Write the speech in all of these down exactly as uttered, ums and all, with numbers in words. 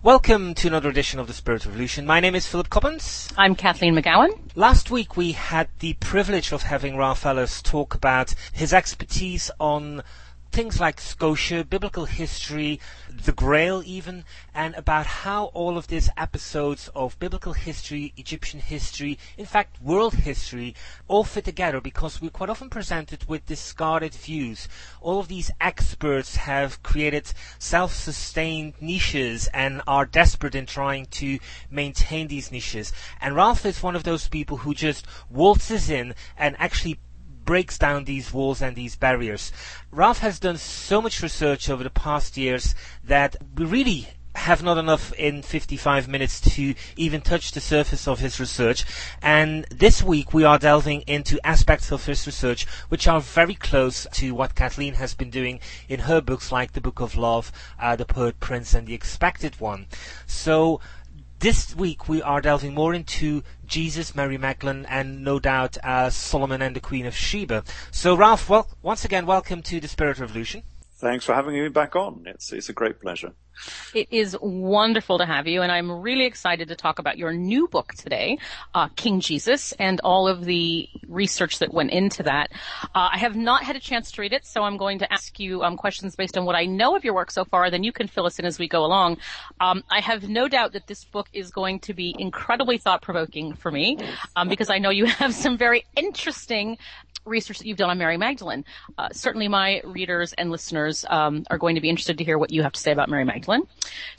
Welcome to another edition of The Spirit Revolution. My name is Philip Coppens. I'm Kathleen McGowan. Last week we had the privilege of having Ralph Ellis talk about his expertise on things like Scotia, biblical history, the Grail even, and about how all of these episodes of biblical history, Egyptian history, in fact world history, all fit together because we're quite often presented with discarded views. All of these experts have created self-sustained niches and are desperate in trying to maintain these niches. And Ralph is one of those people who just waltzes in and actually breaks down these walls and these barriers. Ralph has done so much research over the past years that we really have not enough in fifty-five minutes to even touch the surface of his research. And this week we are delving into aspects of his research which are very close to what Kathleen has been doing in her books, like The Book of Love, uh, The Poet Prince, and The Expected One. So this week we are delving more into Jesus, Mary Magdalene, and no doubt uh, Solomon and the Queen of Sheba. So Ralph, well, once again, welcome to The Spirit Revolution. Thanks for having me back on. It's it's a great pleasure. It is wonderful to have you, and I'm really excited to talk about your new book today, uh, King Jesus, and all of the research that went into that. Uh, I have not had a chance to read it, so I'm going to ask you um, questions based on what I know of your work so far, then you can fill us in as we go along. Um, I have no doubt that this book is going to be incredibly thought-provoking for me, um, because I know you have some very interesting research that you've done on Mary Magdalene. Uh, certainly my readers and listeners um, are going to be interested to hear what you have to say about Mary Magdalene.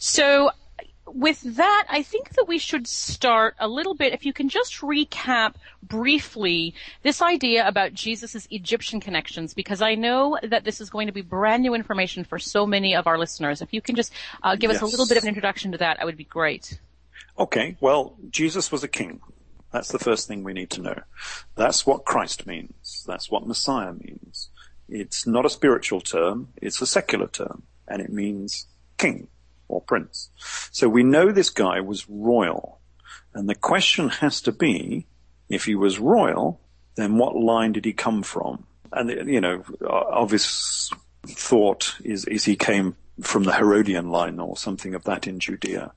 So with that, I think that we should start a little bit, if you can just recap briefly this idea about Jesus' Egyptian connections, because I know that this is going to be brand new information for so many of our listeners. If you can just uh, give yes. us a little bit of an introduction to that, that would be great. Okay, well, Jesus was a king. That's the first thing we need to know. That's what Christ means. That's what Messiah means. It's not a spiritual term. It's a secular term. And it means king or prince. So we know this guy was royal. And the question has to be, if he was royal, then what line did he come from? And, you know, obvious thought is, is he came from the Herodian line or something of that in Judea.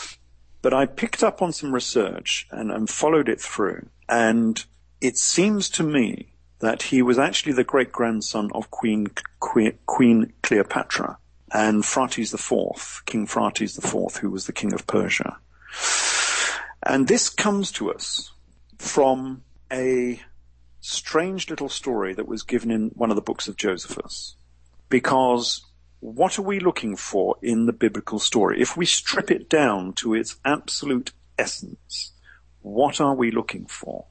But I picked up on some research and, and followed it through. And it seems to me that he was actually the great-grandson of Queen, Queen, Queen Cleopatra and Phraates the Fourth, King Phraates the Fourth, who was the king of Persia. And this comes to us from a strange little story that was given in one of the books of Josephus. Because what are we looking for in the biblical story? If we strip it down to its absolute essence, what are we looking for?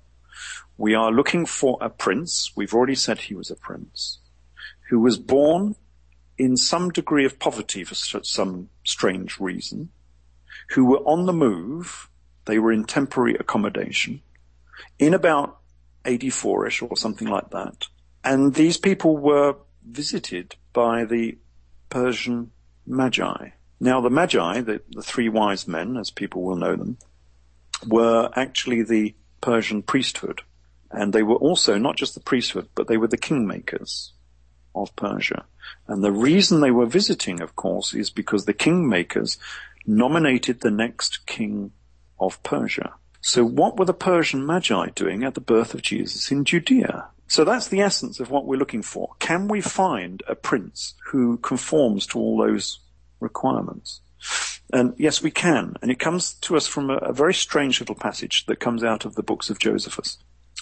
We are looking for a prince, we've already said he was a prince, who was born in some degree of poverty for some strange reason, who were on the move, they were in temporary accommodation, in about eighty-four-ish or something like that. And these people were visited by the Persian Magi. Now the Magi, the, the three wise men, as people will know them, were actually the Persian priesthood. And they were also not just the priesthood, but they were the kingmakers of Persia. And the reason they were visiting, of course, is because the kingmakers nominated the next king of Persia. So what were the Persian Magi doing at the birth of Jesus in Judea? So that's the essence of what we're looking for. Can we find a prince who conforms to all those requirements? And yes, we can. And it comes to us from a, a very strange little passage that comes out of the books of Josephus.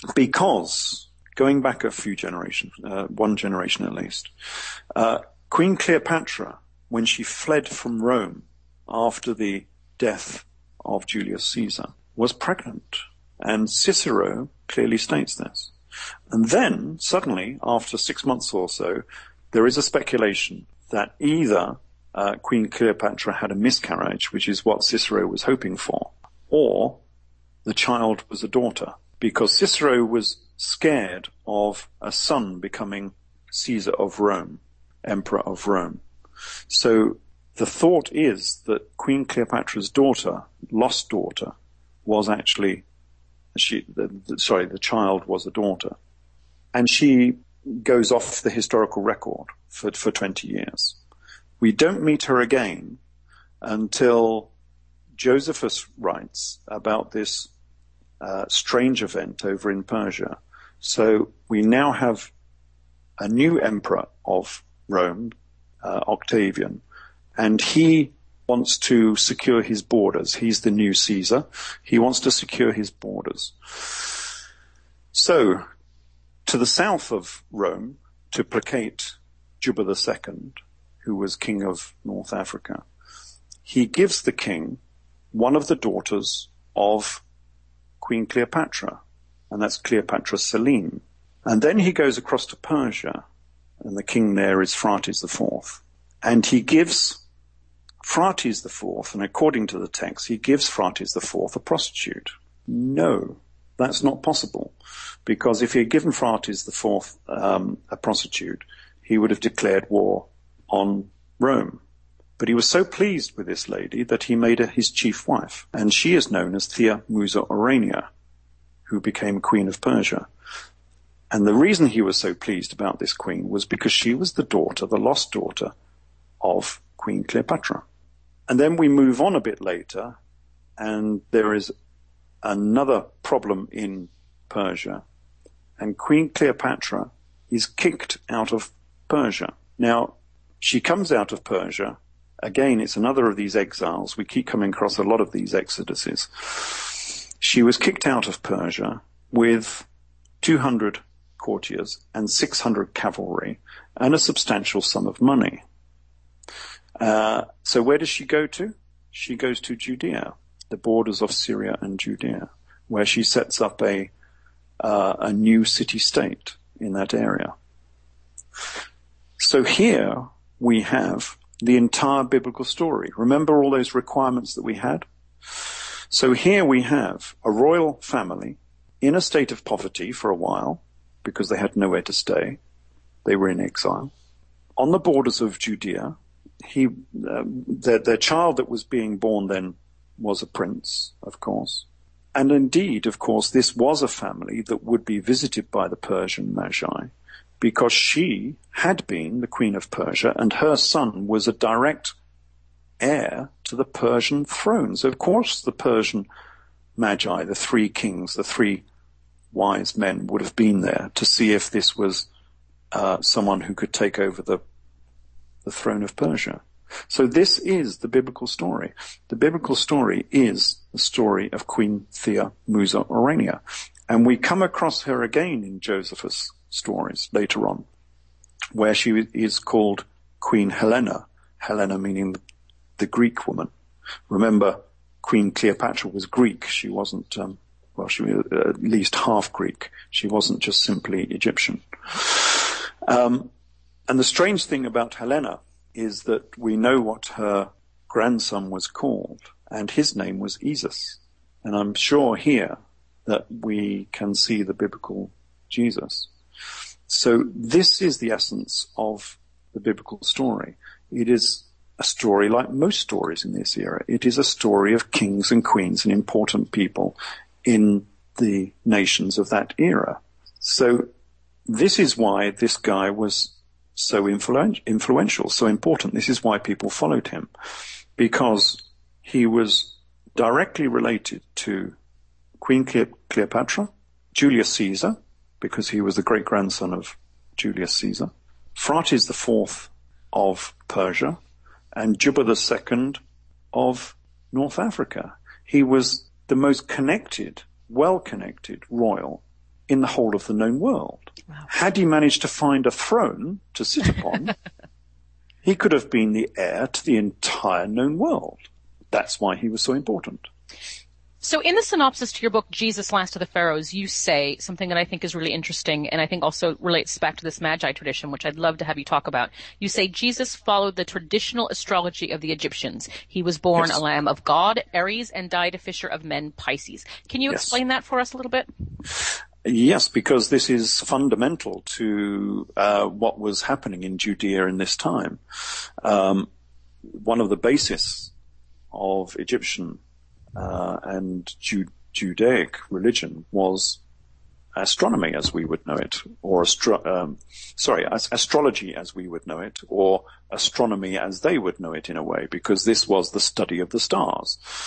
Because, going back a few generations, uh, one generation at least, uh, Queen Cleopatra, when she fled from Rome after the death of Julius Caesar, was pregnant. And Cicero clearly states this. And then, suddenly, after six months or so, there is a speculation that either uh, Queen Cleopatra had a miscarriage, which is what Cicero was hoping for, or the child was a daughter, because Cicero was scared of a son becoming Caesar of Rome, Emperor of Rome. So the thought is that Queen Cleopatra's daughter, lost daughter, was actually She, the, the, sorry, the child was a daughter. And she goes off the historical record for, for twenty years. We don't meet her again until Josephus writes about this uh, strange event over in Persia. So we now have a new emperor of Rome, uh, Octavian, and he wants to secure his borders. He's the new Caesar. He wants to secure his borders. So, to the south of Rome, to placate Juba the Second, who was king of North Africa, he gives the king one of the daughters of Queen Cleopatra, and that's Cleopatra Selene. And then he goes across to Persia, and the king there is Phraates the Fourth, and he gives Phraates the Fourth, and according to the text, he gives Phraates the Fourth a prostitute. No, that's not possible, because if he had given Phraates the Fourth um, a prostitute, he would have declared war on Rome. But he was so pleased with this lady that he made her his chief wife, and she is known as Thea Musa Orania, who became queen of Persia. And the reason he was so pleased about this queen was because she was the daughter, the lost daughter, of Queen Cleopatra. And then we move on a bit later, and there is another problem in Persia, and Queen Cleopatra is kicked out of Persia. Now, she comes out of Persia. Again, it's another of these exiles. We keep coming across a lot of these exoduses. She was kicked out of Persia with two hundred courtiers and six hundred cavalry and a substantial sum of money. Uh, so where does she go to? She goes to Judea, the borders of Syria and Judea, where she sets up a uh, a new city-state in that area. So here we have the entire biblical story. Remember all those requirements that we had? So here we have a royal family in a state of poverty for a while, because they had nowhere to stay. They were in exile. On the borders of Judea, he, uh, their, their child that was being born then was a prince, of course. And indeed, of course, this was a family that would be visited by the Persian Magi, because she had been the queen of Persia, and her son was a direct heir to the Persian throne. So, of course, the Persian Magi, the three kings, the three wise men, would have been there to see if this was uh, someone who could take over the the throne of Persia. So this is the biblical story. The biblical story is the story of Queen Thea Musa Orania. And we come across her again in Josephus' stories later on, where she is called Queen Helena, Helena meaning the Greek woman. Remember, Queen Cleopatra was Greek. She wasn't, um, well, she was at least half Greek. She wasn't just simply Egyptian. Um, and the strange thing about Helena is that we know what her grandson was called, and his name was Esus. And I'm sure here that we can see the biblical Jesus. So this is the essence of the biblical story. It is a story like most stories in this era. It is a story of kings and queens and important people in the nations of that era. So this is why this guy was so influen- influential, so important. This is why people followed him, because he was directly related to Queen Cle- Cleopatra, Julius Caesar, because he was the great-grandson of Julius Caesar, Phraates the Fourth of Persia, and Juba the Second of North Africa. He was the most connected, well-connected royal in the whole of the known world. Wow. Had he managed to find a throne to sit upon, he could have been the heir to the entire known world. That's why he was so important. So in the synopsis to your book, Jesus, Last of the Pharaohs, you say something that I think is really interesting, and I think also relates back to this Magi tradition, which I'd love to have you talk about. You say Jesus followed the traditional astrology of the Egyptians. He was born yes. a lamb of God, Aries, and died a fisher of men, Pisces. Can you yes. explain that for us a little bit? Yes, because this is fundamental to uh, what was happening in Judea in this time. Um, one of the bases of Egyptian uh, and Ju- Judaic religion was astronomy as we would know it, or astro- um, sorry, as astrology as we would know it, or astronomy as they would know it in a way, because this was the study of the stars.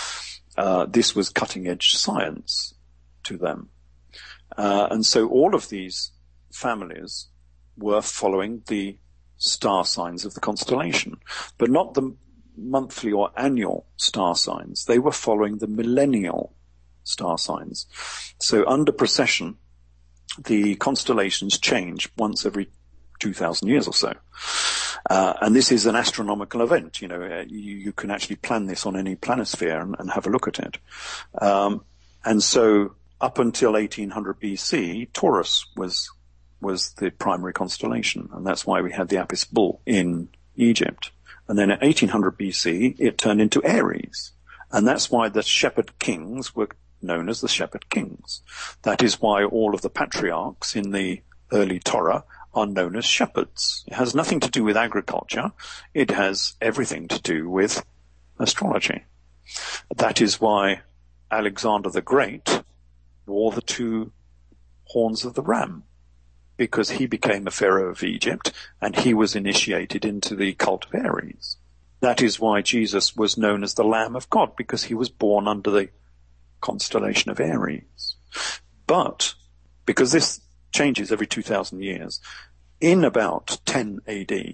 Uh, this was cutting-edge science to them. Uh, and so all of these families were following the star signs of the constellation, but not the monthly or annual star signs. They were following the millennial star signs. So under precession, the constellations change once every two thousand years or so. Uh, and this is an astronomical event. You know, uh, you, you can actually plan this on any planisphere and, and have a look at it. Um, and so up until eighteen hundred B C, Taurus was was the primary constellation, and that's why we had the Apis bull in Egypt. And then at eighteen hundred B C, it turned into Aries, and that's why the shepherd kings were known as the shepherd kings. That is why all of the patriarchs in the early Torah are known as shepherds. It has nothing to do with agriculture. It has everything to do with astrology. That is why Alexander the Great wore the two horns of the ram, because he became a pharaoh of Egypt and he was initiated into the cult of Aries. That is why Jesus was known as the Lamb of God, because he was born under the constellation of Aries. But because this changes every two thousand years, in about ten A D,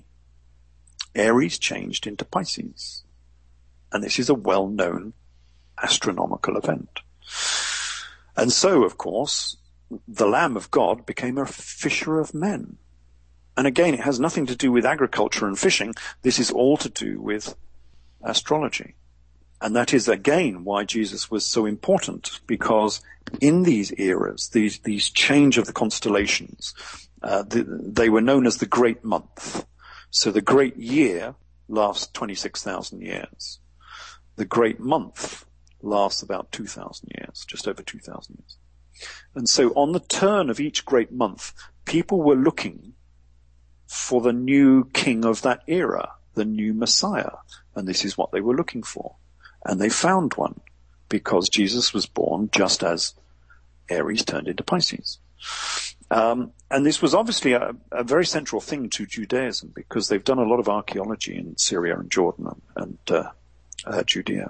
Aries changed into Pisces. And this is a well-known astronomical event. And so, of course, the Lamb of God became a fisher of men. And again, it has nothing to do with agriculture and fishing. This is all to do with astrology. And that is, again, why Jesus was so important, because in these eras, these, these change of the constellations, uh, the, they were known as the Great Month. So the Great Year lasts twenty-six thousand years. The Great Month lasts about two thousand years, just over two thousand years. And so on the turn of each great month, people were looking for the new king of that era, the new Messiah. And this is what they were looking for. And they found one, because Jesus was born just as Aries turned into Pisces. Um, and this was obviously a, a very central thing to Judaism, because they've done a lot of archaeology in Syria and Jordan and, and uh, uh, Judea.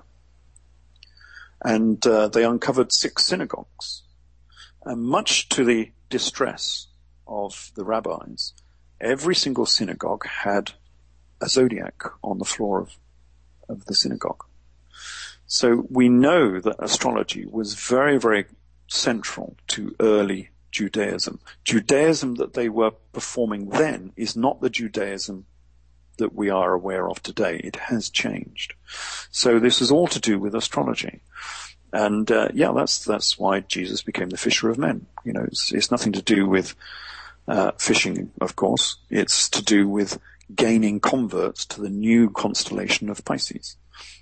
And uh, they uncovered six synagogues. And much to the distress of the rabbis, every single synagogue had a zodiac on the floor of, of the synagogue. So we know that astrology was very, very central to early Judaism. Judaism that they were performing then is not the Judaism that we are aware of today. It has changed. So this is all to do with astrology. And uh, yeah, that's that's why Jesus became the fisher of men. You know, it's, it's nothing to do with uh, fishing, of course. It's to do with gaining converts to the new constellation of Pisces.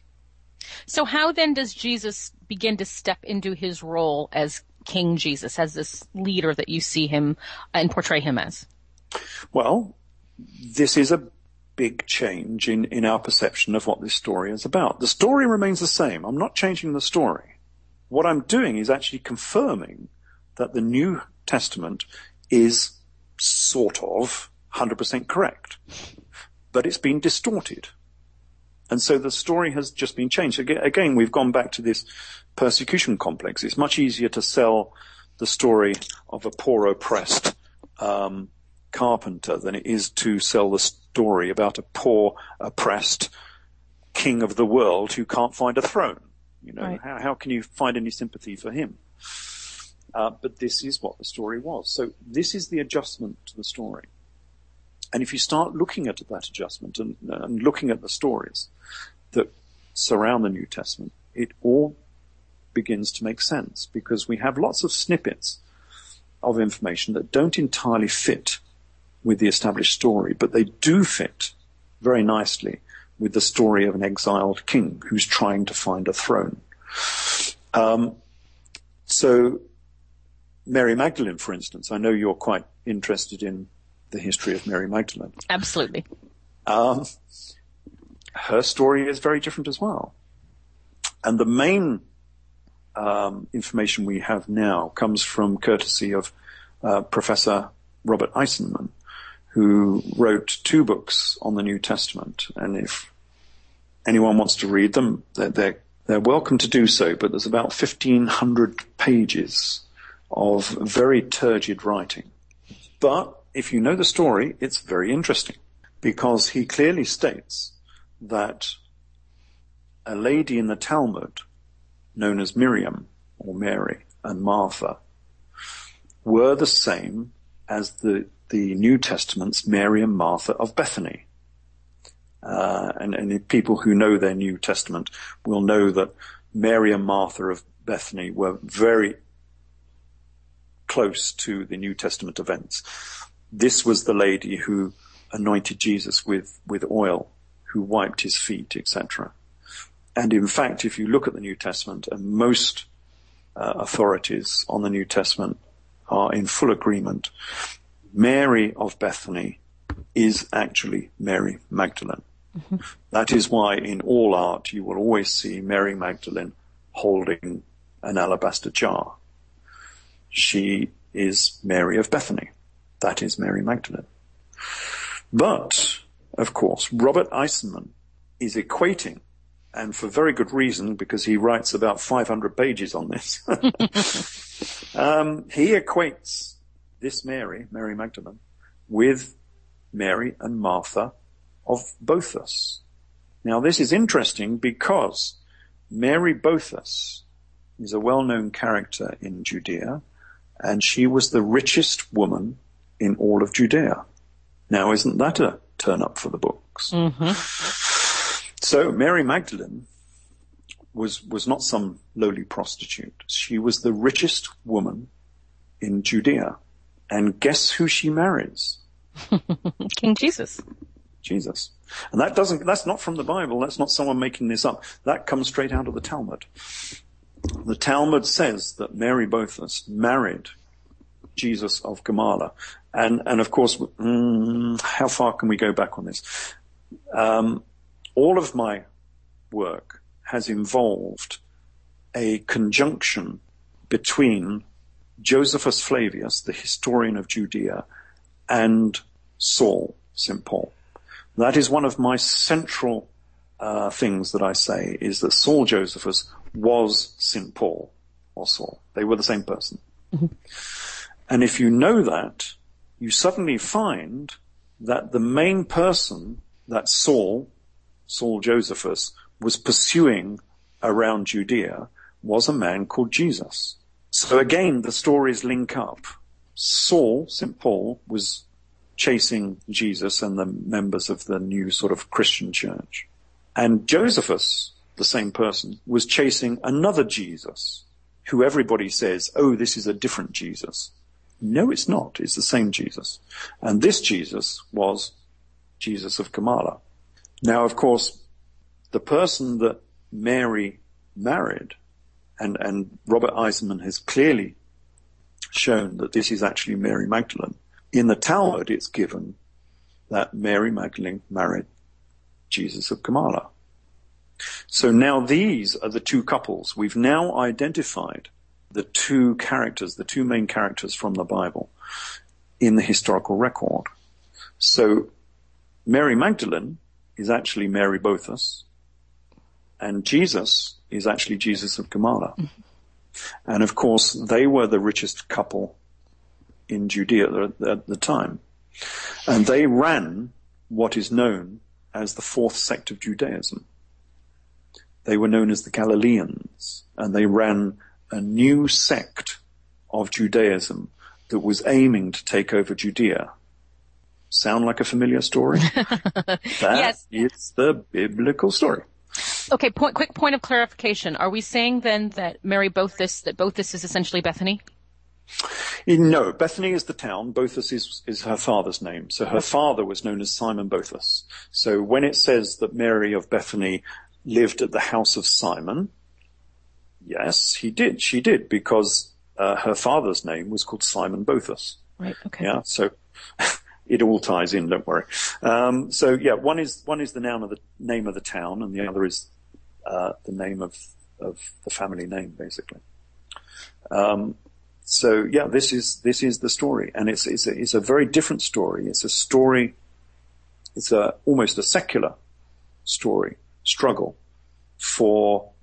So how then does Jesus begin to step into his role as King Jesus, as this leader that you see him and portray him as? Well, this is a big change in, in our perception of what this story is about. The story remains the same. I'm not changing the story. What I'm doing is actually confirming that the New Testament is sort of one hundred percent correct, but it's been distorted. And so the story has just been changed. Again, we've gone back to this persecution complex. It's much easier to sell the story of a poor oppressed um, carpenter than it is to sell the story about a poor oppressed king of the world who can't find a throne. You know, right. how, how can you find any sympathy for him? Uh, but this is what the story was. So this is the adjustment to the story. And if you start looking at that adjustment and, and looking at the stories that surround the New Testament, it all begins to make sense, because we have lots of snippets of information that don't entirely fit with the established story, but they do fit very nicely with the story of an exiled king who's trying to find a throne. Um, so Mary Magdalene, for instance, I know you're quite interested in the history of Mary Magdalene. Absolutely. Um, her story is very different as well. And the main um, information we have now comes from courtesy of uh, Professor Robert Eisenman, who wrote two books on the New Testament. And if anyone wants to read them, they're, they're they're welcome to do so, but there's about fifteen hundred pages of very turgid writing. But if you know the story, it's very interesting, because he clearly states that a lady in the Talmud, known as Miriam, or Mary, and Martha, were the same as the, the New Testament's Mary and Martha of Bethany. Uh, and, and people who know their New Testament will know that Mary and Martha of Bethany were very close to the New Testament events. This was the lady who anointed Jesus with, with oil, who wiped his feet, et cetera. And in fact, if you look at the New Testament, and most uh, authorities on the New Testament are in full agreement, Mary of Bethany is actually Mary Magdalene. Mm-hmm. That is why in all art you will always see Mary Magdalene holding an alabaster jar. She is Mary of Bethany. That is Mary Magdalene. But, of course, Robert Eisenman is equating, and for very good reason, because he writes about five hundred pages on this. um, he equates this Mary, Mary Magdalene, with Mary and Martha of Boethus. Now, this is interesting because Mary Boethus is a well-known character in Judea, and she was the richest woman in all of Judea. Now, isn't that a turn up for the books? Mm-hmm. So Mary Magdalene was, was not some lowly prostitute. She was the richest woman in Judea. And guess who she marries? King Jesus. Jesus. And that doesn't, that's not from the Bible. That's not someone making this up. That comes straight out of the Talmud. The Talmud says that Mary Boethus married Jesus of Gamala. And, and of course, mm, how far can we go back on this? Um, all of my work has involved a conjunction between Josephus Flavius, the historian of Judea, and Saul, Saint Paul. That is one of my central uh, things that I say, is that Saul Josephus was Saint Paul, or Saul. They were the same person. Mm-hmm. And if you know that, you suddenly find that the main person that Saul, Saul Josephus, was pursuing around Judea was a man called Jesus. So again, the stories link up. Saul, Saint Paul, was chasing Jesus and the members of the new sort of Christian church. And Josephus, the same person, was chasing another Jesus, who everybody says, oh, this is a different Jesus. No, it's not. It's the same Jesus. And this Jesus was Jesus of Gamala. Now, of course, the person that Mary married, and, and Robert Eisenman has clearly shown that this is actually Mary Magdalene. In the Talmud, it's given that Mary Magdalene married Jesus of Gamala. So now these are the two couples. We've now identified the two characters, the two main characters from the Bible in the historical record. So Mary Magdalene is actually Mary Boethus, and Jesus is actually Jesus of Gamala. Mm-hmm. And of course, they were the richest couple in Judea at the time. And they ran what is known as the fourth sect of Judaism. They were known as the Galileans, and they ran a new sect of Judaism that was aiming to take over Judea. Sound like a familiar story? That yes. is the biblical story. Okay, point, quick point of clarification. Are we saying then that Mary Boethus, that Boethus is essentially Bethany? No, Bethany is the town. Boethus is, is her father's name. So her father was known as Simon Boethus. So when it says that Mary of Bethany lived at the house of Simon, yes, he did. She did, because uh, her father's name was called Simon Boethus. Right. Okay. Yeah. So it all ties in. Don't worry. Um, so yeah, one is one is the noun of the name of the town, and the other is uh, the name of of the family name, basically. Um, so yeah, this is this is the story, and it's it's a, it's a very different story. It's a story. It's a almost a secular story struggle for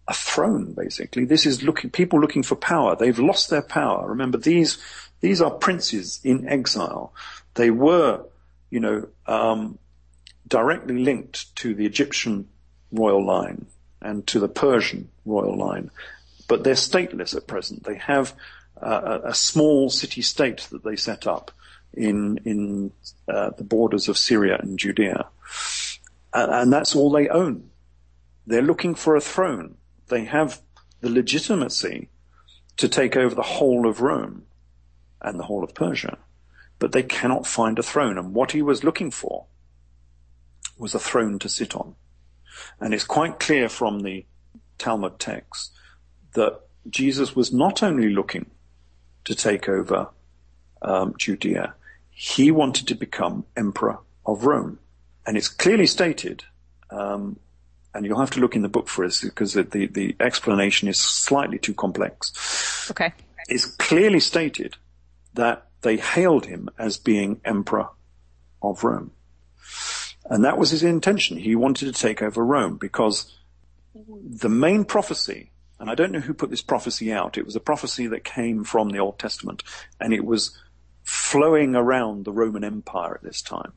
a throne, basically. This is looking, people looking for power. They've lost their power. Remember, these, these are princes in exile. They were, you know, um, directly linked to the Egyptian royal line and to the Persian royal line, but they're stateless at present. They have uh, a, a small city-state that they set up in, in uh, the borders of Syria and Judea. Uh, and that's all they own. They're looking for a throne. They have the legitimacy to take over the whole of Rome and the whole of Persia, but they cannot find a throne. And what he was looking for was a throne to sit on. And it's quite clear from the Talmud text that Jesus was not only looking to take over um, Judea, he wanted to become emperor of Rome. And it's clearly stated, um, and you'll have to look in the book for us because the, the, the explanation is slightly too complex. Okay. It's clearly stated that they hailed him as being emperor of Rome. And that was his intention. He wanted to take over Rome because the main prophecy, and I don't know who put this prophecy out, it was a prophecy that came from the Old Testament, and it was flowing around the Roman Empire at this time,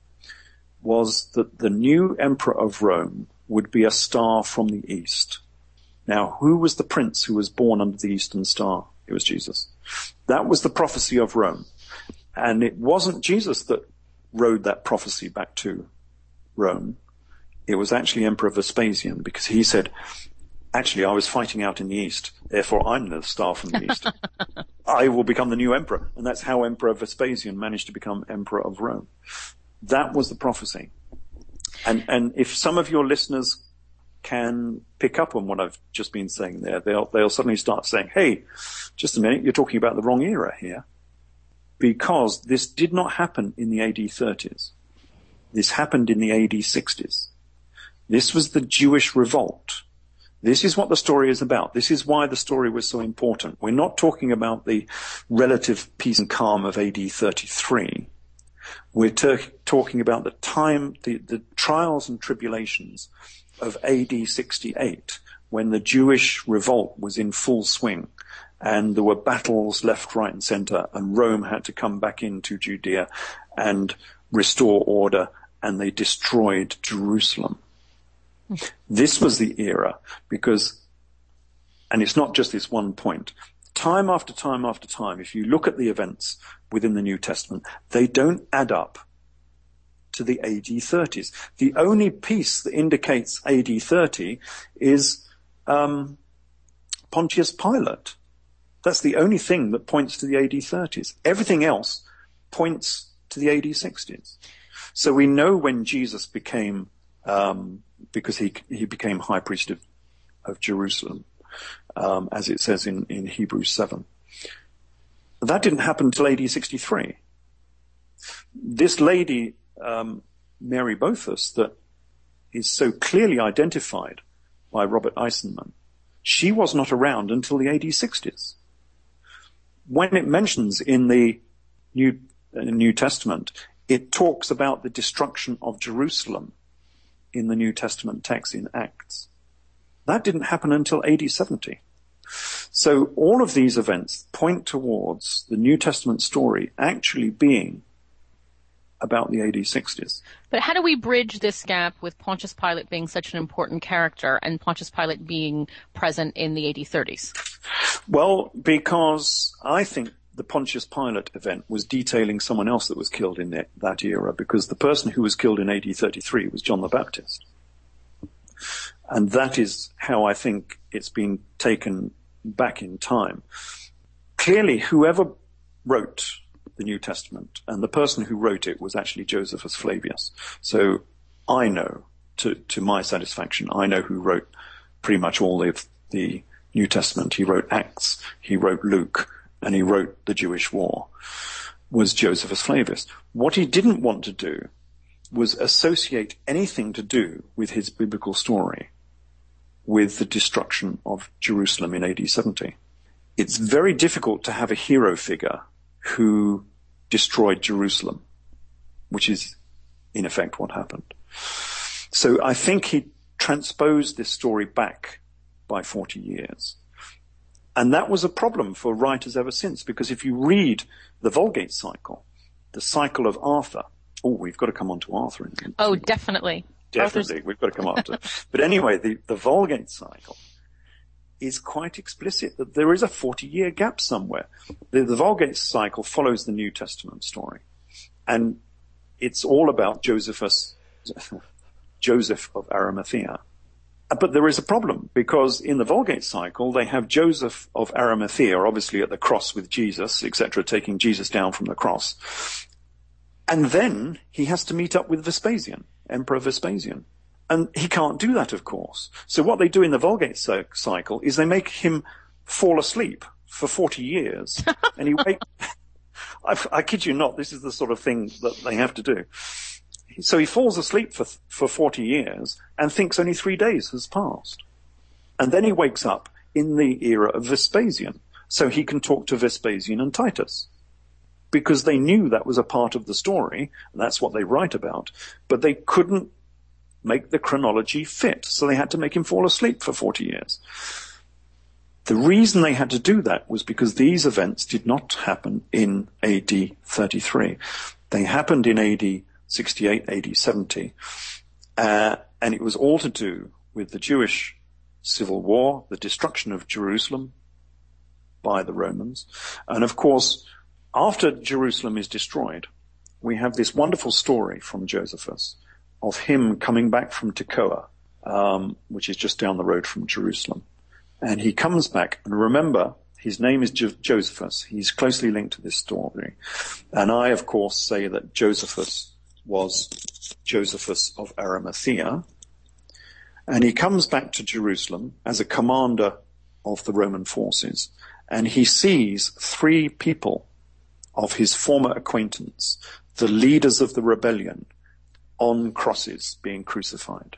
was that the new emperor of Rome would be a star from the east. Now, who was the prince who was born under the eastern star? It was Jesus. That was the prophecy of Rome. And it wasn't Jesus that rode that prophecy back to Rome. It was actually Emperor Vespasian, because he said, actually, I was fighting out in the east, therefore I'm the star from the east. I will become the new emperor. And that's how Emperor Vespasian managed to become emperor of Rome. That was the prophecy. And, and if some of your listeners can pick up on what I've just been saying there, they'll, they'll suddenly start saying, hey, just a minute, you're talking about the wrong era here. Because this did not happen in the A D thirties. This happened in the A D sixties. This was the Jewish revolt. This is what the story is about. This is why the story was so important. We're not talking about the relative peace and calm of A D thirty-three. We're ter- talking about the time, the, the trials and tribulations of A D sixty-eight, when the Jewish revolt was in full swing. And there were battles left, right, and center, and Rome had to come back into Judea and restore order, and they destroyed Jerusalem. This was the era, because, and it's not just this one point, time after time after time, if you look at the events within the New Testament, they don't add up to the A D thirties. The only piece that indicates A D thirty is um, Pontius Pilate. That's the only thing that points to the A D thirties. Everything else points to the A D sixties. So we know when Jesus became, um, because he he became high priest of, of Jerusalem, um, as it says in, in Hebrews seven. That didn't happen until A D sixty-three. This lady, um, Mary Boethus, that is so clearly identified by Robert Eisenman, she was not around until the A D sixties. When it mentions in the New, uh, New Testament, it talks about the destruction of Jerusalem in the New Testament text in Acts. That didn't happen until A D seventy. So all of these events point towards the New Testament story actually being about the A D sixties. But how do we bridge this gap with Pontius Pilate being such an important character and Pontius Pilate being present in the A D thirties? Well, because I think the Pontius Pilate event was detailing someone else that was killed in that, that era, because the person who was killed in A D thirty-three was John the Baptist. And that is how I think it's been taken back in time. Clearly, whoever wrote the New Testament, and the person who wrote it was actually Josephus Flavius. So I know, to, to my satisfaction, I know who wrote pretty much all of the New Testament. He wrote Acts, he wrote Luke, and he wrote the Jewish War, was Josephus Flavius. What he didn't want to do was associate anything to do with his biblical story with the destruction of Jerusalem in A D seventy. It's very difficult to have a hero figure who destroyed Jerusalem, which is in effect what happened. So I think he transposed this story back by forty years. And that was a problem for writers ever since, because if you read the Vulgate cycle, the cycle of Arthur, oh, we've got to come on to Arthur. In oh, definitely. Definitely, Arthur's... we've got to come on to But anyway, the, the Vulgate cycle is quite explicit that there is a forty-year gap somewhere. The, the Vulgate cycle follows the New Testament story. And it's all about Josephus, Joseph of Arimathea. But there is a problem, because in the Vulgate cycle, they have Joseph of Arimathea, obviously at the cross with Jesus, et cetera, taking Jesus down from the cross. And then he has to meet up with Vespasian, Emperor Vespasian. And he can't do that, of course. So what they do in the Vulgate cycle is they make him fall asleep for forty years. And he wake. I, I kid you not, this is the sort of thing that they have to do. So he falls asleep for for forty years and thinks only three days has passed. And then he wakes up in the era of Vespasian, so he can talk to Vespasian and Titus. Because they knew that was a part of the story, and that's what they write about, but they couldn't make the chronology fit, so they had to make him fall asleep for forty years. The reason they had to do that was because these events did not happen in A D thirty-three. They happened in A D sixty-eight, A D seventy, uh, and it was all to do with the Jewish civil war, the destruction of Jerusalem by the Romans. And of course, after Jerusalem is destroyed, we have this wonderful story from Josephus of him coming back from Tekoa, um, which is just down the road from Jerusalem. And he comes back, and remember, his name is jo- Josephus. He's closely linked to this story. And I, of course, say that Josephus was Josephus of Arimathea. And he comes back to Jerusalem as a commander of the Roman forces. And he sees three people of his former acquaintance, the leaders of the rebellion, on crosses being crucified.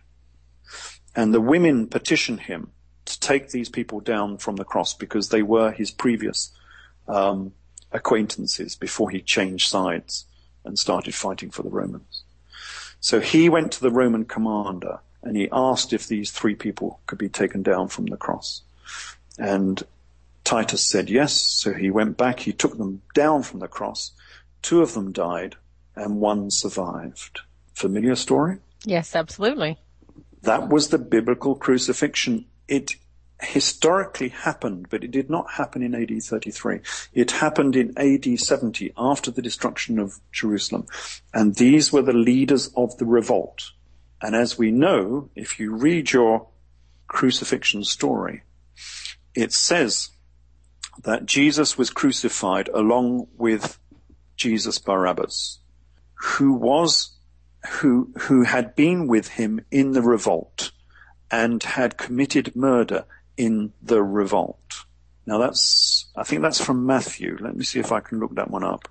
And the women petition him to take these people down from the cross because they were his previous um, acquaintances before he changed sides and started fighting for the Romans. So he went to the Roman commander and he asked if these three people could be taken down from the cross. And Titus said yes, so he went back, he took them down from the cross. Two of them died and one survived. Familiar story? Yes, absolutely. That was the biblical crucifixion. It historically happened, but it did not happen in A D thirty-three. It happened in A D seventy, after the destruction of Jerusalem. And these were the leaders of the revolt. And as we know, if you read your crucifixion story, it says that Jesus was crucified along with Jesus Barabbas, who was, who, who had been with him in the revolt and had committed murder in the revolt. Now that's, I think that's from Matthew. Let me see if I can look that one up.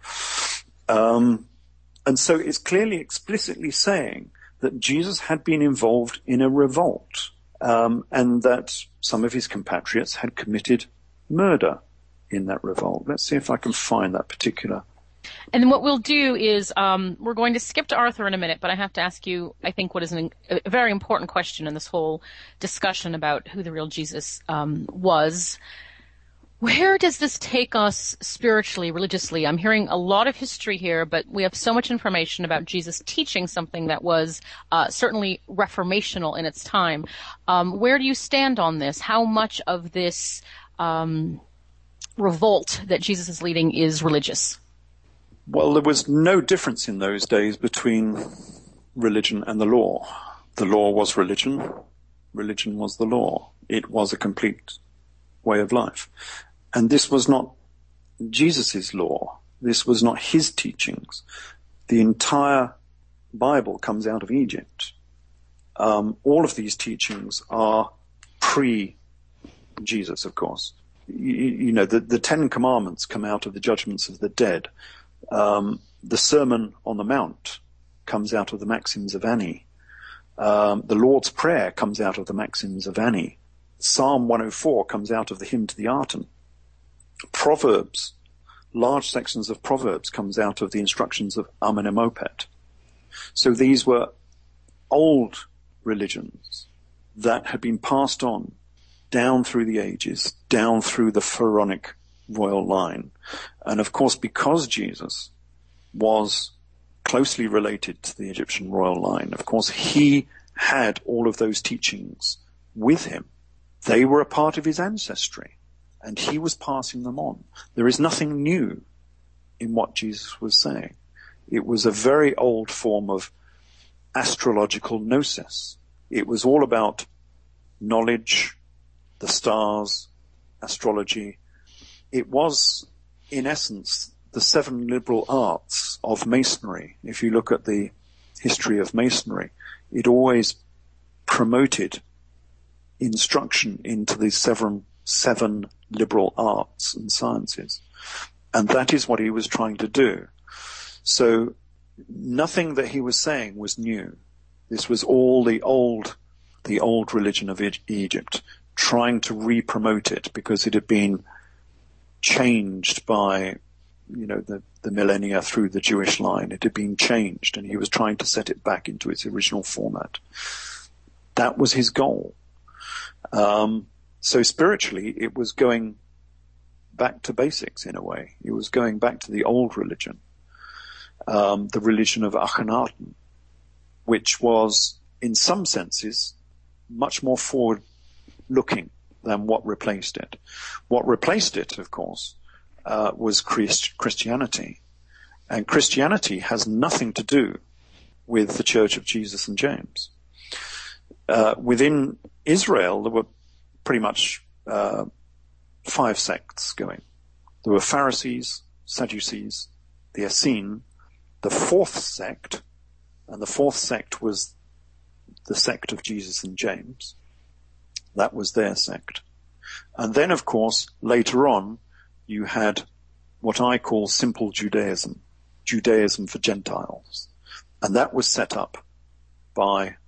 Um, and so it's clearly explicitly saying that Jesus had been involved in a revolt, um, and that some of his compatriots had committed murder in that revolt. Let's see if I can find that particular. And what we'll do is um, we're going to skip to Arthur in a minute, but I have to ask you, I think, what is an, a very important question in this whole discussion about who the real Jesus um, was. Where does this take us spiritually, religiously? I'm hearing a lot of history here, but we have so much information about Jesus teaching something that was uh, certainly reformational in its time. Um, where do you stand on this? How much of this um, revolt that Jesus is leading is religious? Well, there was no difference in those days between religion and the law. The law was religion. Religion was the law. It was a complete way of life. And this was not Jesus' law. This was not his teachings. The entire Bible comes out of Egypt. Um, all of these teachings are pre-Jesus, of course. You, you know, the, the Ten Commandments come out of the judgments of the dead. Um, the Sermon on the Mount comes out of the Maxims of Annie. Um, the Lord's Prayer comes out of the Maxims of Annie. Psalm one oh four comes out of the Hymn to the Arton. Proverbs, large sections of Proverbs comes out of the instructions of Amenemopet. So these were old religions that had been passed on down through the ages, down through the pharaonic royal line. And of course, because Jesus was closely related to the Egyptian royal line, of course, he had all of those teachings with him. They were a part of his ancestry, and he was passing them on. There is nothing new in what Jesus was saying. It was a very old form of astrological gnosis. It was all about knowledge, the stars, astrology. It was, in essence, the seven liberal arts of Masonry. If you look at the history of Masonry, it always promoted instruction into the seven, seven liberal arts and sciences. And that is what he was trying to do. So nothing that he was saying was new. This was all the old, the old religion of Egypt, trying to re-promote it because it had been changed by, you know, the, the millennia through the Jewish line. It had been changed, and he was trying to set it back into its original format. That was his goal. Um, so spiritually, it was going back to basics in a way. It was going back to the old religion, um, the religion of Akhenaten, which was, in some senses, much more forward-looking than what replaced it. What replaced it, of course, uh, was Christ- Christianity. And Christianity has nothing to do with the Church of Jesus and James. Uh, within Israel, there were pretty much uh, five sects going. There were Pharisees, Sadducees, the Essene, the fourth sect, and the fourth sect was the sect of Jesus and James. That was their sect. And then, of course, later on, you had what I call simple Judaism, Judaism for Gentiles. And that was set up by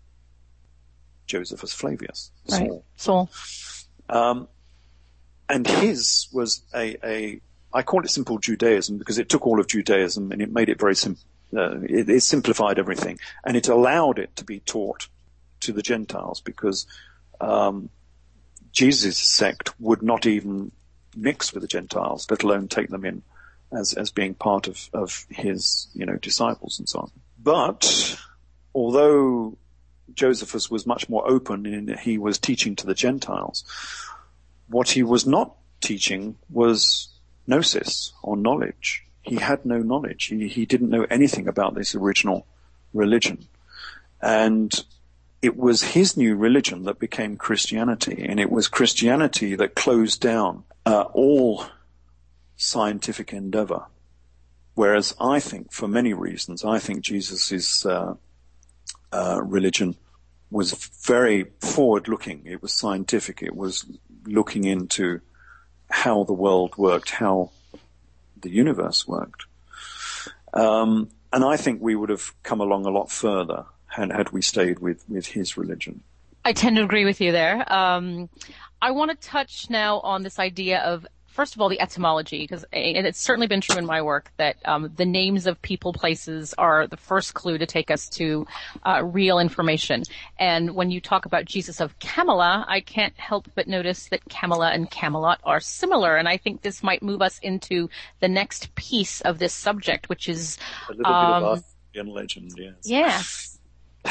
Josephus Flavius, right. Saul. Saul. Um, and his was a, a, I call it simple Judaism because it took all of Judaism and it made it very simple. Uh, it, it simplified everything, and it allowed it to be taught to the Gentiles because um, Jesus' sect would not even mix with the Gentiles, let alone take them in as as being part of, of his, you know, disciples and so on. But although Josephus was much more open in that he was teaching to the Gentiles, what he was not teaching was gnosis or knowledge. He had no knowledge. He, he didn't know anything about this original religion. And it was his new religion that became Christianity. And it was Christianity that closed down uh, all scientific endeavor. Whereas I think, for many reasons, I think Jesus' uh, uh, religion was very forward-looking. It was scientific. It was looking into how the world worked, how the universe worked. Um, and I think we would have come along a lot further had, had we stayed with, with his religion. I tend to agree with you there. Um, I want to touch now on this idea of, first of all, the etymology, because and it's certainly been true in my work that um, the names of people, places are the first clue to take us to uh, real information. And when you talk about Jesus of Camelot, I can't help but notice that Camelot and Camelot are similar. And I think this might move us into the next piece of this subject, which is a little um, bit of Arthurian legend, yes. Yes.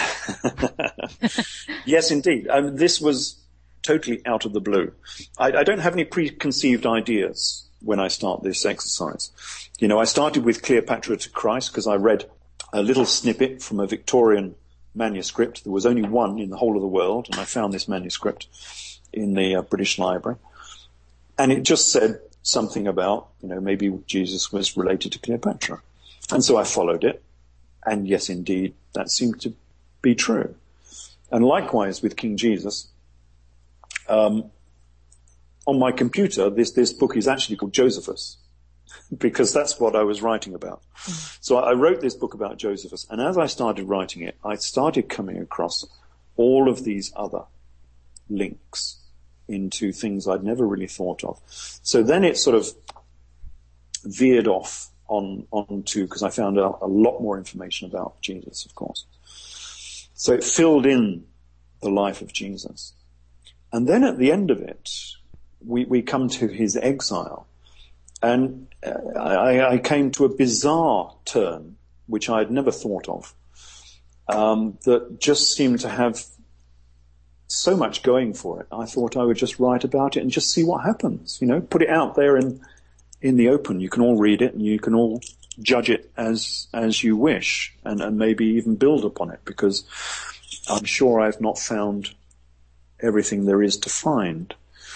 Yes, indeed. Um, this was totally out of the blue. I, I don't have any preconceived ideas when I start this exercise. You know, I started with Cleopatra to Christ because I read a little snippet from a Victorian manuscript. There was only one in the whole of the world, and I found this manuscript in the uh, British Library. And it just said something about, you know, maybe Jesus was related to Cleopatra. And so I followed it. And yes, indeed, that seemed to be true. And likewise with King Jesus, Um, on my computer, this, this book is actually called Josephus, because that's what I was writing about. Mm. So I wrote this book about Josephus, and as I started writing it, I started coming across all of these other links into things I'd never really thought of. So then it sort of veered off on, on to, because I found out a lot more information about Jesus, of course. So it filled in the life of Jesus. And then at the end of it, we, we come to his exile. And uh, I, I came to a bizarre turn, which I had never thought of, um, that just seemed to have so much going for it. I thought I would just write about it and just see what happens, you know, put it out there in, in the open. You can all read it and you can all judge it as, as you wish, and, and maybe even build upon it, because I'm sure I've not found everything there is to find.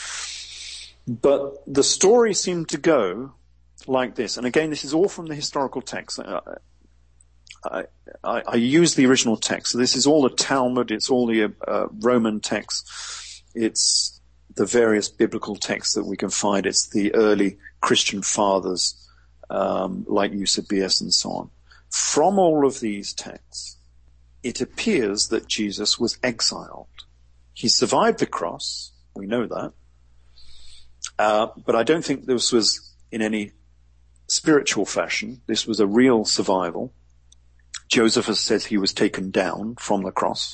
But the story seemed to go like this. And again, this is all from the historical text. I, I, I, I use the original text. So this is all the Talmud. It's all the uh, Roman texts. It's the various biblical texts that we can find. It's the early Christian fathers, um, like Eusebius and so on. From all of these texts, it appears that Jesus was exiled. He survived the cross. We know that. Uh, but I don't think this was in any spiritual fashion. This was a real survival. Josephus says he was taken down from the cross.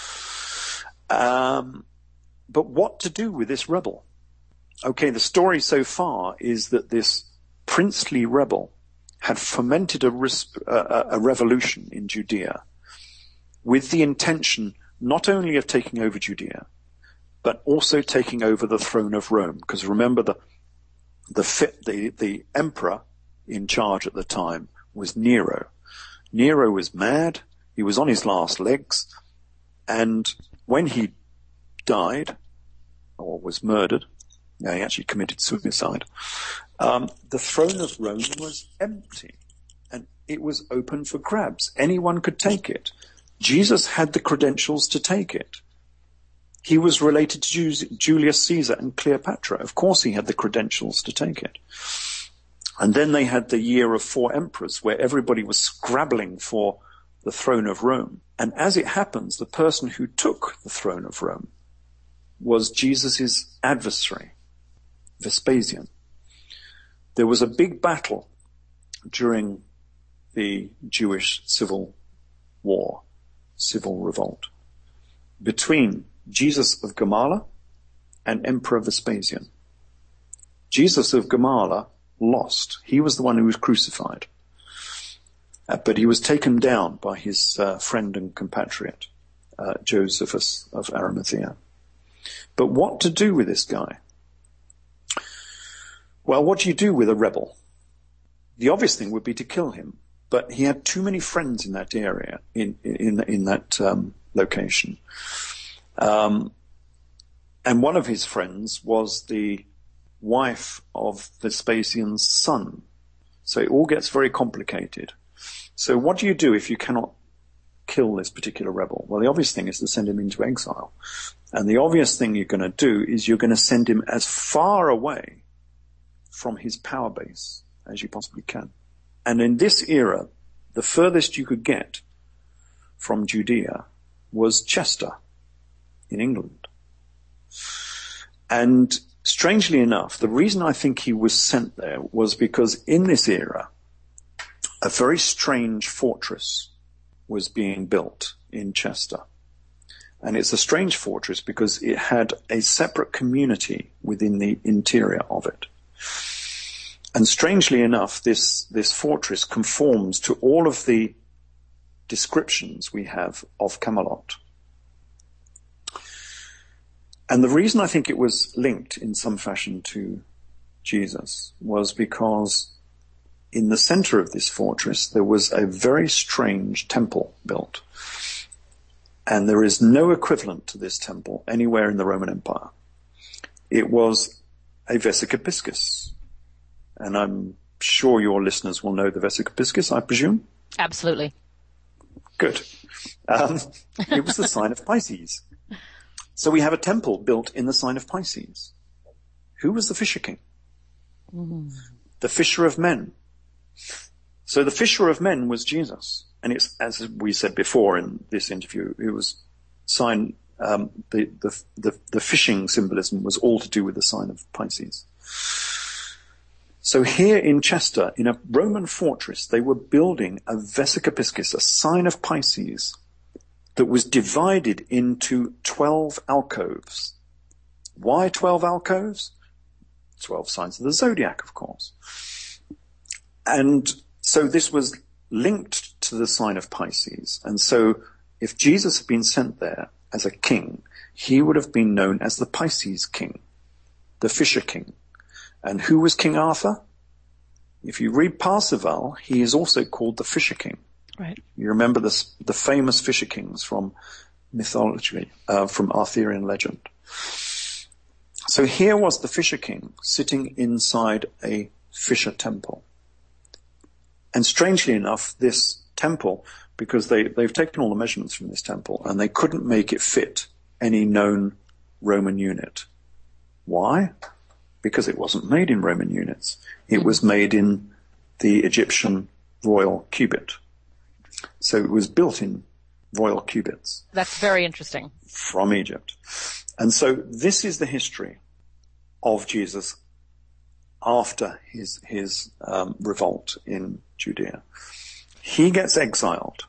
Um, but what to do with this rebel? Okay, the story so far is that this princely rebel had fomented a, ris- a, a revolution in Judea with the intention not only of taking over Judea, but also taking over the throne of Rome. Because remember, the the, fit, the the emperor in charge at the time was Nero. Nero was mad. He was on his last legs. And when he died, or was murdered, no, he actually committed suicide, um, the throne of Rome was empty. And it was open for grabs. Anyone could take it. Jesus had the credentials to take it. He was related to Julius Caesar and Cleopatra. Of course he had the credentials to take it. And then they had the year of four emperors, where everybody was scrabbling for the throne of Rome. And as it happens, the person who took the throne of Rome was Jesus' adversary, Vespasian. There was a big battle during the Jewish civil war, civil revolt, between Jesus of Gamala and Emperor Vespasian. Jesus of Gamala lost. He was the one who was crucified. Uh, but he was taken down by his uh, friend and compatriot, uh, Josephus of Arimathea. But what to do with this guy? Well, what do you do with a rebel? The obvious thing would be to kill him. But he had too many friends in that area, in in in that um, location. Um, and one of his friends was the wife of Vespasian's son. So it all gets very complicated. So what do you do if you cannot kill this particular rebel? Well, the obvious thing is to send him into exile. And the obvious thing you're going to do is you're going to send him as far away from his power base as you possibly can. And in this era, the furthest you could get from Judea was Chester in England. And strangely enough, the reason I think he was sent there was because in this era, a very strange fortress was being built in Chester. And it's a strange fortress because it had a separate community within the interior of it. And strangely enough, this, this fortress conforms to all of the descriptions we have of Camelot. And the reason I think it was linked in some fashion to Jesus was because in the center of this fortress, there was a very strange temple built. And there is no equivalent to this temple anywhere in the Roman Empire. It was a Vesica Piscis. And I'm sure your listeners will know the Vesica Piscis, I presume? Absolutely. Good. Um, it was the sign of Pisces. So we have a temple built in the sign of Pisces. Who was the Fisher King? Mm-hmm. The Fisher of Men. So the Fisher of Men was Jesus. And it's, as we said before in this interview, it was sign, um, the, the, the, the fishing symbolism was all to do with the sign of Pisces. So here in Chester, in a Roman fortress, they were building a Vesica Piscis, a sign of Pisces, that was divided into twelve alcoves. Why twelve alcoves? twelve signs of the zodiac, of course. And so this was linked to the sign of Pisces. And so if Jesus had been sent there as a king, he would have been known as the Pisces king, the Fisher king. And who was King Arthur? If you read Parsifal, he is also called the Fisher king. Right. You remember this, the famous Fisher kings from mythology, uh, from Arthurian legend. So here was the Fisher king sitting inside a Fisher temple. And strangely enough, this temple, because they, they've taken all the measurements from this temple, and they couldn't make it fit any known Roman unit. Why? Because it wasn't made in Roman units. It was made in the Egyptian royal cubit. So it was built in royal cubits. That's very interesting. From Egypt. And so this is the history of Jesus after his his um, revolt in Judea. He gets exiled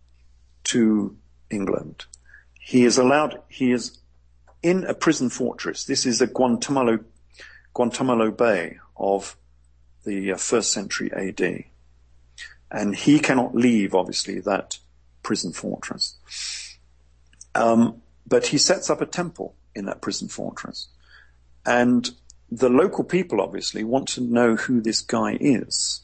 to England. He is allowed, he is in a prison fortress. This is a Guantanamo, Guantanamo Bay of the uh, first century A D. And he cannot leave, obviously, that prison fortress. Um, but he sets up a temple in that prison fortress. And the local people, obviously, want to know who this guy is.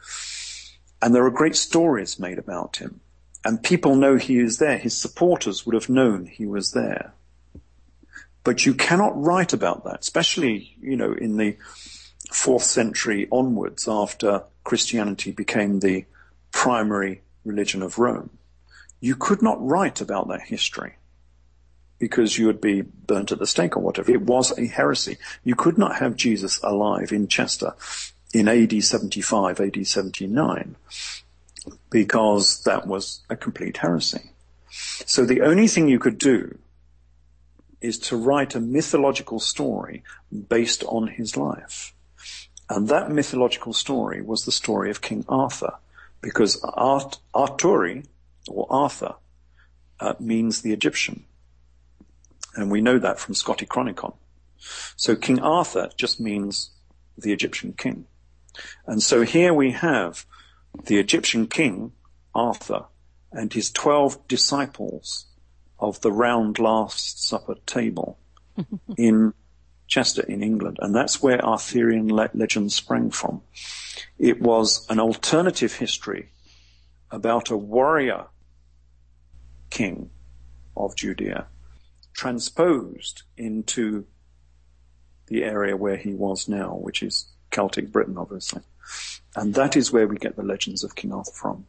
And there are great stories made about him. And people know he is there. His supporters would have known he was there. But you cannot write about that, especially, you know, in the fourth century onwards, after Christianity became the primary religion of Rome. You could not write about that history because you would be burnt at the stake or whatever. It was a heresy. You could not have Jesus alive in Chester in A D seventy-five, A D seventy-nine, because that was a complete heresy. So the only thing you could do is to write a mythological story based on his life. And that mythological story was the story of King Arthur, because Art, Arturi, or Arthur, uh, means the Egyptian. And we know that from Scotti Chronicon. So King Arthur just means the Egyptian king. And so here we have the Egyptian king, Arthur, and his twelve disciples of the round Last Supper table in Chester in England. And that's where Arthurian le- legend sprang from. It was an alternative history about a warrior king of Judea transposed into the area where he was now, which is Celtic Britain, obviously. And that is where we get the legends of King Arthur from.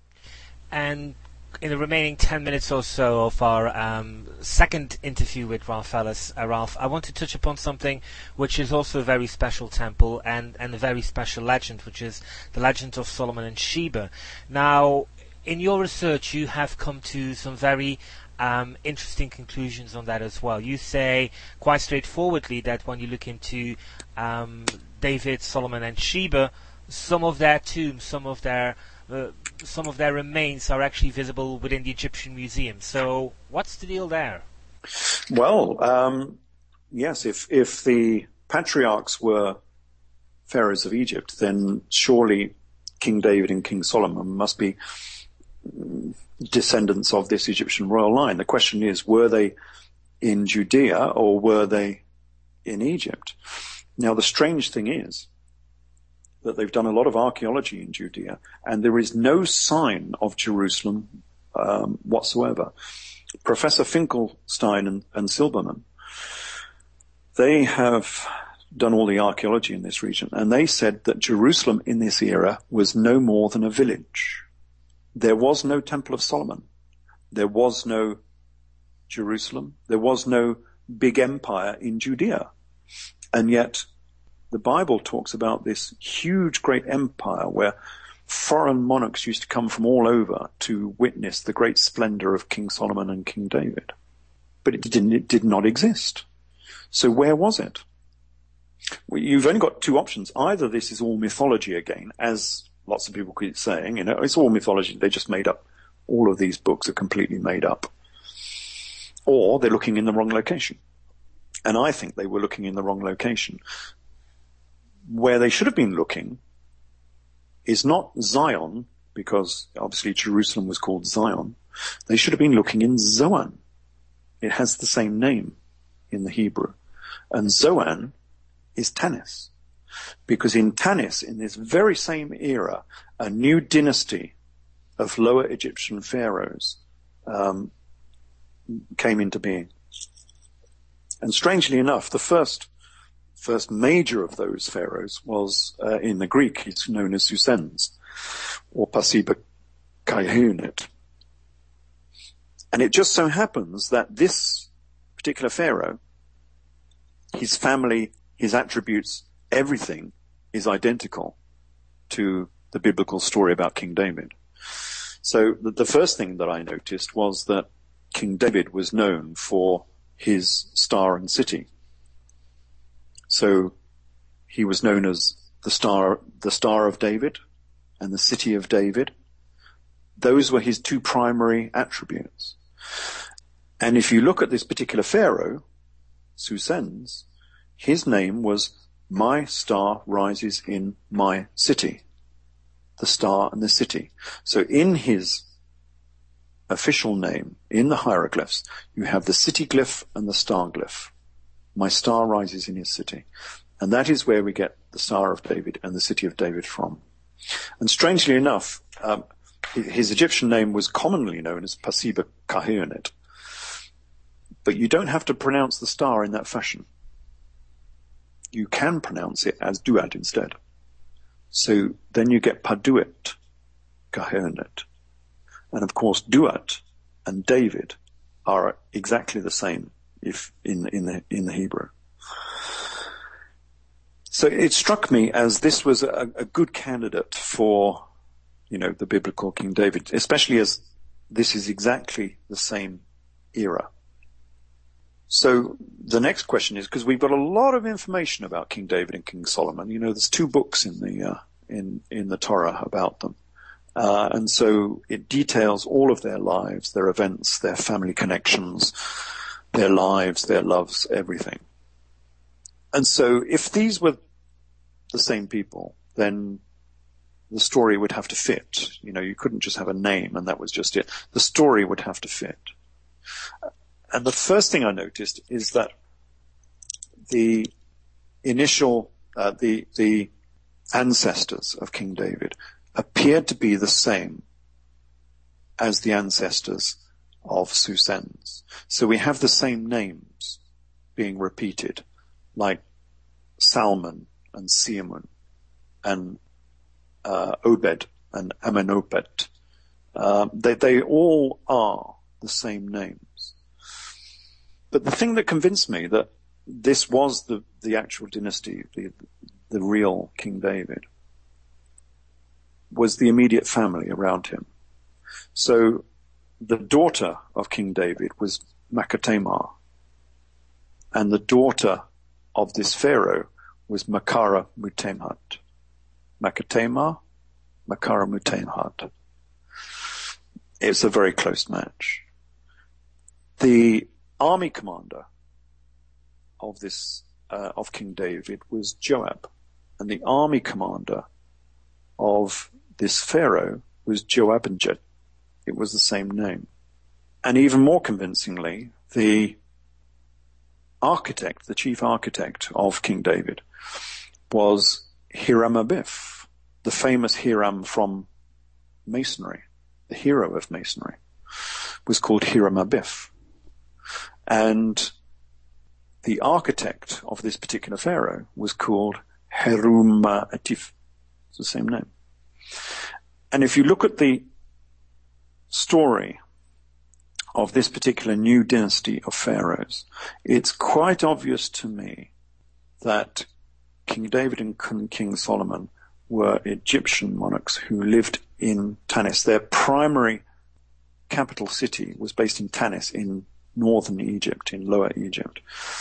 And in the remaining ten minutes or so of our um, second interview with Ralph Ellis, uh, Ralph, I want to touch upon something which is also a very special temple and, and a very special legend, which is the legend of Solomon and Sheba. Now, in your research, you have come to some very um, interesting conclusions on that as well. You say quite straightforwardly that when you look into um, David, Solomon, and Sheba, some of their tombs, some of their uh, some of their remains are actually visible within the Egyptian museum. So, what's the deal there? Well, um, yes, if if the patriarchs were pharaohs of Egypt, then surely King David and King Solomon must be descendants of this Egyptian royal line. The question is, were they in Judea or were they in Egypt? Now, the strange thing is that they've done a lot of archaeology in Judea, and there is no sign of Jerusalem um, whatsoever. Professor Finkelstein and, and Silberman, they have done all the archaeology in this region, and they said that Jerusalem in this era was no more than a village. There was no Temple of Solomon. There was no Jerusalem. There was no big empire in Judea. And yet the Bible talks about this huge, great empire where foreign monarchs used to come from all over to witness the great splendor of King Solomon and King David. But it didn't, it did not exist. So where was it? Well, you've only got two options. Either this is all mythology again, as lots of people keep saying, you know, it's all mythology. They just made up. All of these books are completely made up. Or they're looking in the wrong location. And I think they were looking in the wrong location. Where they should have been looking is not Zion, because obviously Jerusalem was called Zion. They should have been looking in Zoan. It has the same name in the Hebrew. And Zoan is Tanis. Because in Tanis, in this very same era, a new dynasty of Lower Egyptian pharaohs um, came into being. And strangely enough, the first first major of those pharaohs was, uh, in the Greek, he's known as Susens, or Pasiba Kaihunet. And it just so happens that this particular pharaoh, his family, his attributes, everything is identical to the biblical story about King David. So the, the first thing that I noticed was that King David was known for his star and city. So he was known as the star, the Star of David and the City of David. Those were his two primary attributes. And if you look at this particular pharaoh, Susens, his name was My Star Rises in My City. The star and the city. So in his official name, in the hieroglyphs, you have the city glyph and the star glyph. My star rises in his city. And that is where we get the Star of David and the City of David from. And strangely enough, um, his Egyptian name was commonly known as Pasiba Kahirnet. But you don't have to pronounce the star in that fashion. You can pronounce it as Duat instead. So then you get Paduet Kahirnet. And of course, Duat and David are exactly the same if in, in the, in the Hebrew. So it struck me as this was a, a good candidate for, you know, the biblical King David, especially as this is exactly the same era. So the next question is, because we've got a lot of information about King David and King Solomon. You know, there's two books in the, uh, in, in the Torah about them. Uh, and so it details all of their lives, their events, their family connections, their lives, their loves, everything. And so if these were the same people, then the story would have to fit. You know, you couldn't just have a name and that was just it. The story would have to fit. And the first thing I noticed is that the initial, uh, the, the ancestors of King David appeared to be the same as the ancestors of Susens. So we have the same names being repeated, like Salmon and Siamun and uh, Obed and Amenopet. Uh, they, they all are the same names. But the thing that convinced me that this was the, the actual dynasty, the, the real King David, was the immediate family around him. So the daughter of King David was Machatamar, and the daughter of this pharaoh was Makara Mutemhat. Machatamar, Makara Mutemhat. It's a very close match. The army commander of this uh, of King David was Joab, and the army commander of this pharaoh was Joabinjed. It was the same name. And even more convincingly, the architect, the chief architect of King David, was Hiram Abiff, the famous Hiram from masonry, the hero of masonry, was called Hiram Abiff. And the architect of this particular pharaoh was called Heruma Atif. It's the same name. And if you look at the story of this particular new dynasty of pharaohs, it's quite obvious to me that King David and King Solomon were Egyptian monarchs who lived in Tanis. Their primary capital city was based in Tanis in northern Egypt, in Lower Egypt.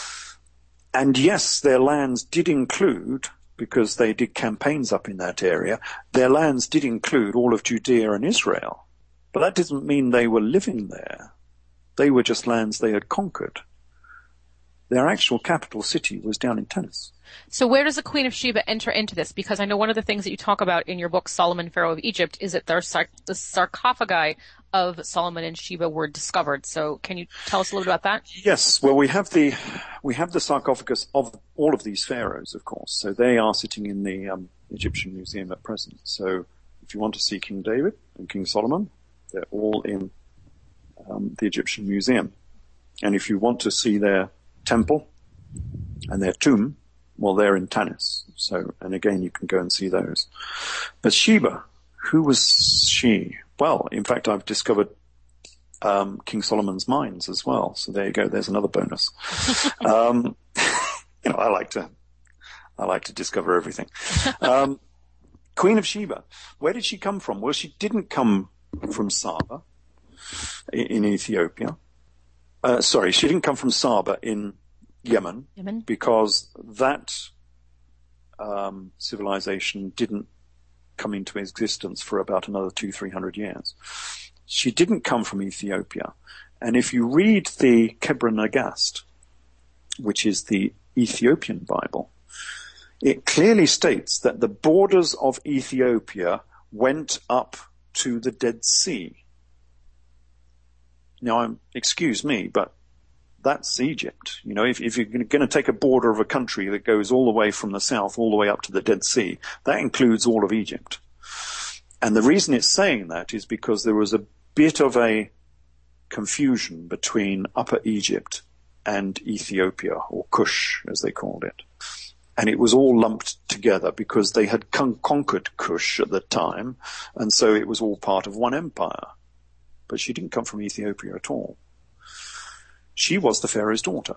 And yes, their lands did include, because they did campaigns up in that area, their lands did include all of Judea and Israel. But that doesn't mean they were living there. They were just lands they had conquered. their actual capital city was down in Tanis. So where does the Queen of Sheba enter into this? Because I know one of the things that you talk about in your book, Solomon, Pharaoh of Egypt, is that there's sar- the sarcophagi of Solomon and Sheba were discovered. So can you tell us a little bit about that? Yes. Well, we have the we have the sarcophagus of all of these pharaohs, of course. So they are sitting in the um, Egyptian Museum at present. So if you want to see King David and King Solomon, they're all in um, the Egyptian Museum. And if you want to see their temple and their tomb, well, they're in Tanis. So, and again, you can go and see those. But Sheba, who was she? Well, in fact, I've discovered um, King Solomon's mines as well. So there you go. There's another bonus. um, you know, I like to, I like to discover everything. Um, Queen of Sheba. Where did she come from? Well, she didn't come from Saba in, in Ethiopia. Uh, sorry, she didn't come from Saba in Yemen, Yemen. because that um, civilization didn't come into existence for about another two, three hundred years. She didn't come from Ethiopia. And if you read the Kebra Nagast, which is the Ethiopian Bible, it clearly states that the borders of Ethiopia went up to the Dead Sea. Now, I'm, excuse me, but that's Egypt. You know, if, if you're going to take a border of a country that goes all the way from the south all the way up to the Dead Sea, that includes all of Egypt. And the reason it's saying that is because there was a bit of a confusion between Upper Egypt and Ethiopia, or Kush, as they called it. And it was all lumped together because they had con- conquered Kush at the time, and so it was all part of one empire. But she didn't come from Ethiopia at all. She was the Pharaoh's daughter.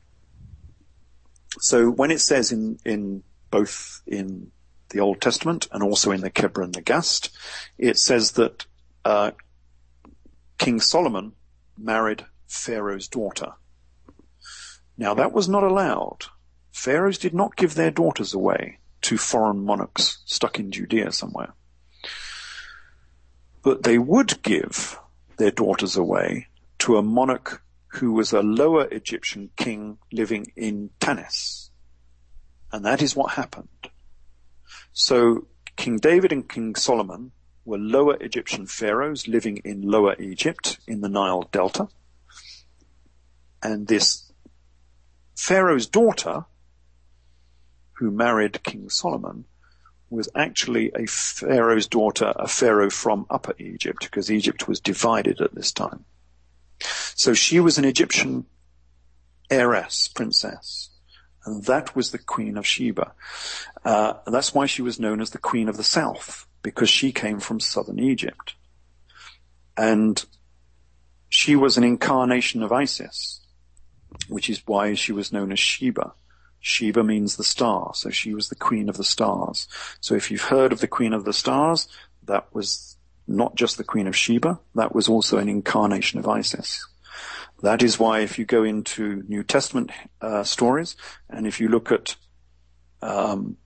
So when it says in, in both in the Old Testament and also in the Kebra Nagast, it says that uh, King Solomon married Pharaoh's daughter. Now that was not allowed. Pharaohs did not give their daughters away to foreign monarchs stuck in Judea somewhere. But they would give their daughters away to a monarch who was a lower Egyptian king living in Tanis. And that is what happened. So King David and King Solomon were lower Egyptian pharaohs living in Lower Egypt in the Nile Delta. And this pharaoh's daughter, who married King Solomon, was actually a pharaoh's daughter, a pharaoh from Upper Egypt, because Egypt was divided at this time. So she was an Egyptian heiress, princess, and that was the Queen of Sheba. Uh, and that's why she was known as the Queen of the South, because she came from southern Egypt. And she was an incarnation of Isis, which is why she was known as Sheba. Sheba means the star, so she was the Queen of the Stars. So if you've heard of the Queen of the Stars, that was not just the Queen of Sheba, that was also an incarnation of Isis. That is why if you go into New Testament uh, stories, and if you look at um,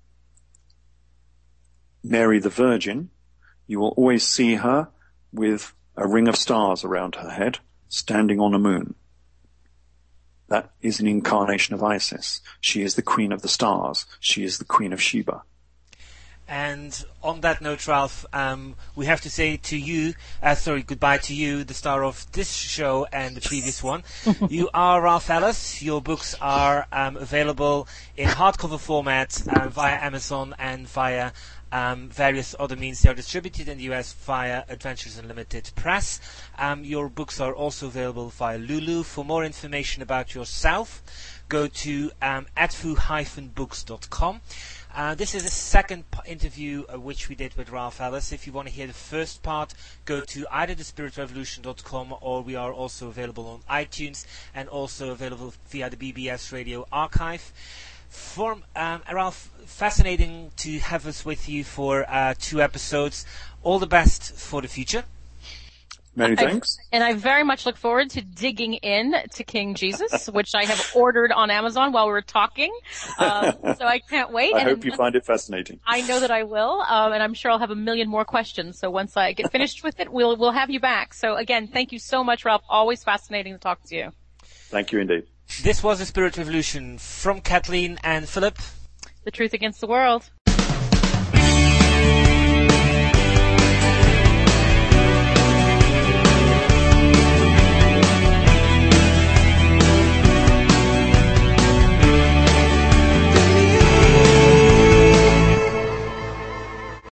Mary the Virgin, you will always see her with a ring of stars around her head, standing on a moon. That is an incarnation of Isis. She is the Queen of the Stars. She is the Queen of Sheba. And on that note, Ralph, um, we have to say to you, uh, sorry, goodbye to you, the star of this show and the previous one. You are Ralph Ellis. Your books are um, available in hardcover format uh, via Amazon and via um, various other means. They are distributed in the U S via Adventures Unlimited Press. Um, your books are also available via Lulu. For more information about yourself, go to um, adfu dash books dot com. Uh, this is the second p- interview uh, which we did with Ralph Ellis. If you want to hear the first part, go to either the spirit revolution dot com, or we are also available on iTunes and also available via the B B S Radio archive. For, um, Ralph, fascinating to have us with you for uh, two episodes. All the best for the future. Many thanks. I, and I very much look forward to digging in to King Jesus, which I have ordered on Amazon while we were talking. Um, so I can't wait. I and hope you find it fascinating. I know that I will, um, and I'm sure I'll have a million more questions. So once I get finished with it, we'll we'll have you back. So again, thank you so much, Ralph. Always fascinating to talk to you. Thank you indeed. This was The Spirit Revolution from Kathleen and Philip. The truth against the world.